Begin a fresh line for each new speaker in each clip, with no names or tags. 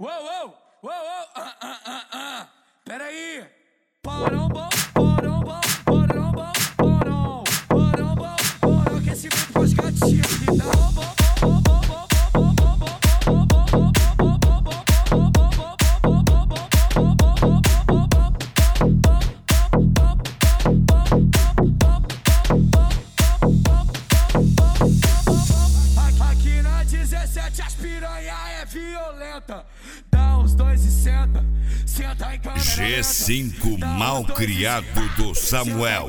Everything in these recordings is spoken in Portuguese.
Uou, peraí. Porão bom, porão bom, porão bom, porão. Porão bom, porão, aquecimento com as gatinhas que dá bom. Aqui na 17 as piranha é violenta. Dá uns dois e senta, senta em câmera
G5 mal criado do Samuel.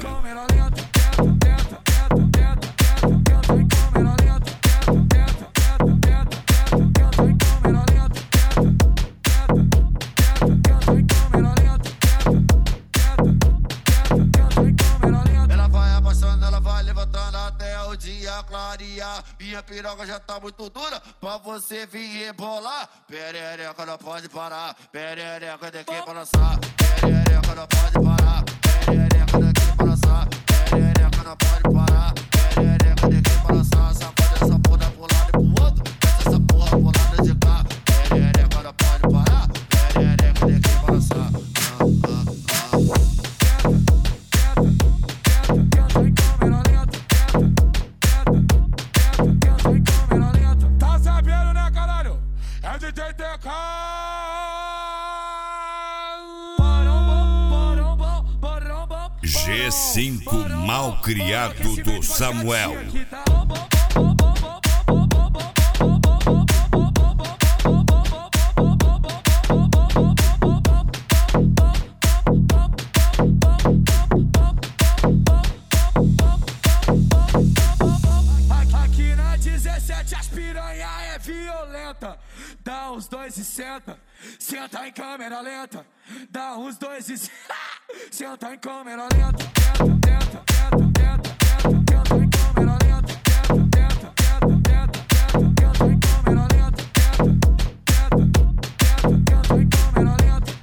Ela vai abaixando, ela vai levantando até o dia clarear. Minha piroca já tá muito dura pra você vir rebolar. Perereca não pode parar, perereca daqui pra lançar. Perereca não pode parar, perereca daqui pra lançar. Perereca não pode parar, perereca daqui pra lançar. Sacode essa porra pro lado e pro outro, desce essa porra pro lado de cá. Perereca não pode parar, perereca daqui pra lançar.
Tá sabendo, né, caralho? É de TTK.
G5 mal criado do Samuel.
Aqui na 17 as piranha é violenta. Dá uns dois e senta, senta em câmera lenta. Dá uns dois e senta em câmera lenta. Tenta em câmera lenta. Tenta em câmera lenta. Tenta em câmera lenta.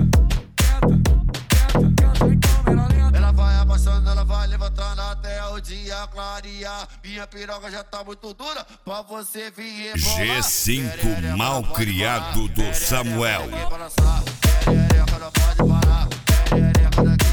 Tenta em câmera lenta.
Ela vai abaixando, ela vai levantando até o dia clarear. Minha piroca já tá muito dura pra você vir rebolar.
G5 mal criado do Samuel.
Perereca não pode parar, perereca daqui